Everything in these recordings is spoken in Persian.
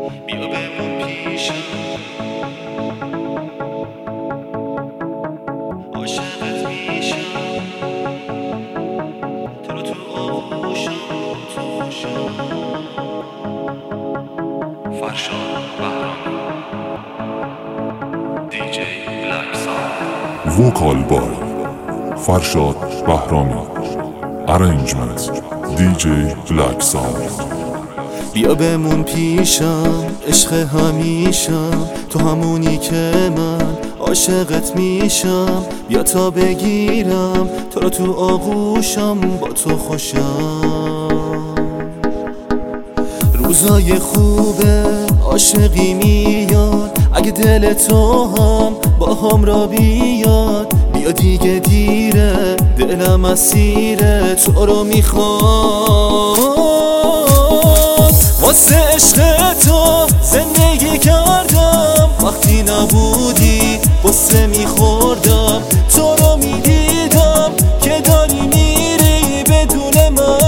بیا بمون پیشم، عاشقت میشم، تو رو تو آغوشم، تو خوشم. فرشاد بهرامی، دیجی بلک ساوند. وکال بای فرشاد بهرامی. ارنجمنت دیجی بلک ساوند. بیا بمون پیشم، عشق همیشم، تو همونی که من عاشقت میشم. بیا تا بگیرم تو رو تو آغوشم، با تو خوشم. روزای خوبه عاشقی میاد، اگه دل تو هم با هم را بیاد. بیا دیگه دیره، دلم اسیره، تو رو میخوام. واسه عشق تو زندگی کردم، وقتی نبودی قصه میخوردم. تو رو میدیدم که داری میری بدون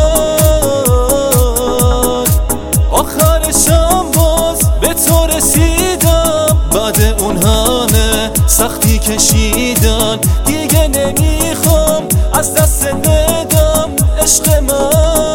من، آخرشم باز به تو رسیدم. بعد اون همه سختی کشیدن، دیگه نمیخوام از دست بدم عشق من.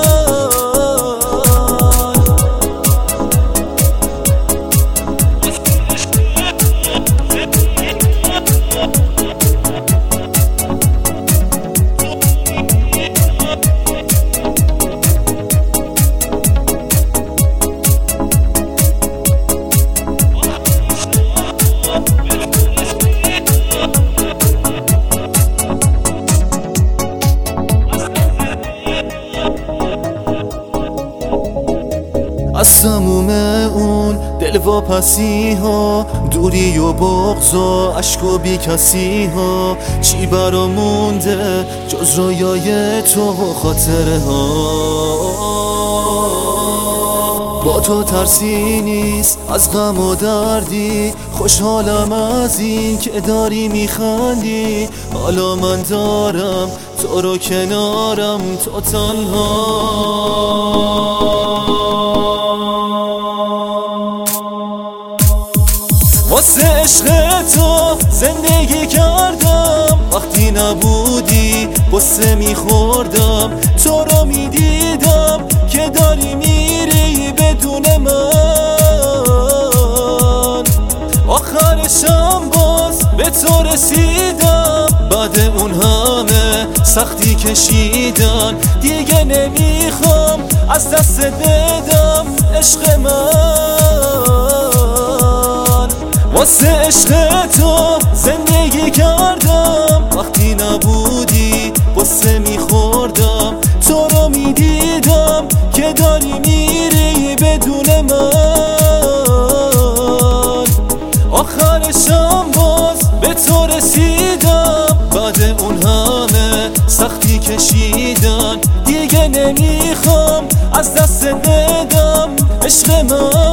از تموم اون دل واپسی ها، دوری و بغض و عشق و بی کسی ها، چی برا مونده جز رویای تو و خاطره ها. با تو ترسی نیست از غم و دردی، خوشحالم از این که داری میخندی. حالا من دارم تو رو کنارم، تو تنها. واسه عشق تو زندگی کردم، وقتی نبودی قصه میخوردم. تو رو میدیدم که داری میری بدون من، آخرشم باز به تو رسیدم. بعد اون همه سختی کشیدن، دیگه نمیخوام از دست بدم عشق من. واسه عشق تو زندگی کردم، وقتی نبودی قصه میخوردم. تو رو میدیدم که داری میری بدون من، آخرشم باز به تو رسیدم. بعد اون همه سختی کشیدن، دیگه نمیخوام از دست بدم عشق من.